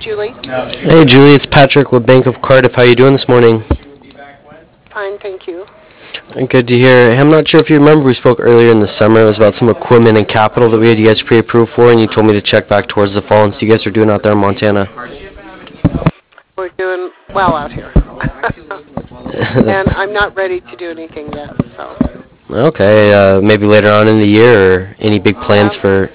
Julie. Hey Julie, it's Patrick with Bank of Cardiff. How you doing this morning? Fine, thank you. Good to hear. Hey, I'm not sure if you remember, we spoke earlier in the summer. It was about some equipment and capital that we had you guys pre-approved for, and you told me to check back towards the fall and see you guys are doing out there in Montana. We're doing well out here. And I'm not ready to do anything yet, so. Okay, maybe later on in the year, or any big plans for...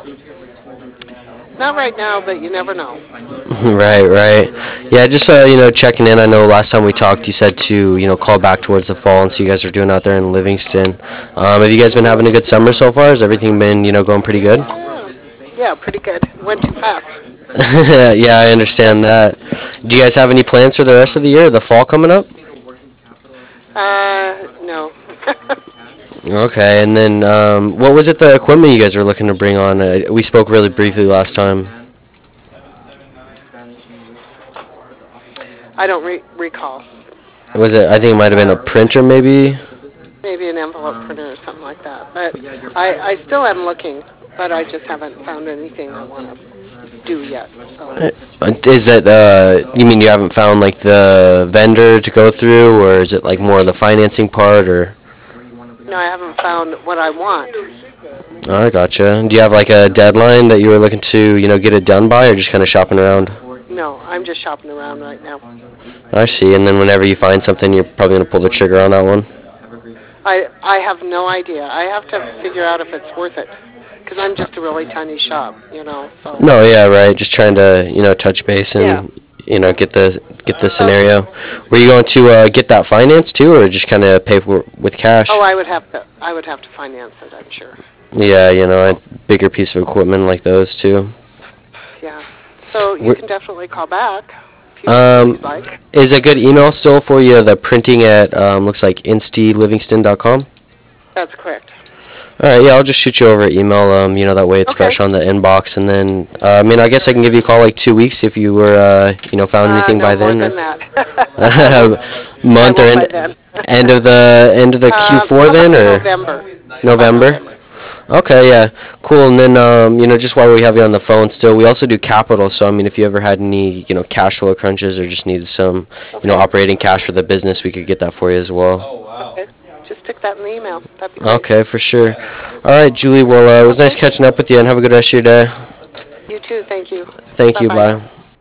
Not right now, but you never know. Right. Yeah, just checking in. I know last time we talked, you said to call back towards the fall and see you guys are doing out there in Livingston. Have you guys been having a good summer so far? Has everything been going pretty good? Yeah, pretty good. Went too fast. Yeah, I understand that. Do you guys have any plans for the rest of the year, the fall coming up? No. Okay, and then what was it, the equipment you guys were looking to bring on? We spoke really briefly last time. I don't recall. Was it? I think it might have been a printer, maybe. Maybe an envelope printer or something like that. But I still am looking, but I just haven't found anything I want to do yet. So. Is that you mean you haven't found like the vendor to go through, or is it like more of the financing part, or? No, I haven't found what I want. Oh, I gotcha. Do you have like a deadline that you were looking to get it done by, or just kind of shopping around? No, I'm just shopping around right now. I see. And then whenever you find something, you're probably gonna pull the trigger on that one. I have no idea. I have to figure out if it's worth it, because I'm just a really tiny shop, So. No, yeah, right. Just trying to touch base and get the scenario. Were you going to get that finance too, or just kind of pay for with cash? Oh, I would have to finance it, I'm sure. Yeah, a bigger piece of equipment like those too. Yeah. So you can definitely call back if you'd like. Is a good email still for you? The printing at looks like instylivingston.com. That's correct. All right, yeah, I'll just shoot you over an email. That way it's fresh on the inbox, and then I guess I can give you a call like 2 weeks if you were found anything by then. More than that. Month or end of the Q4 then, or November. Okay, yeah, cool. And then, just while we have you on the phone still, we also do capital. So, if you ever had any, cash flow crunches or just needed some, operating cash for the business, we could get that for you as well. Okay. Just stick that in the email. That'd be great. Okay, for sure. All right, Julie. Well, it was nice catching up with you, and have a good rest of your day. You too. Thank you. Thank you. Bye.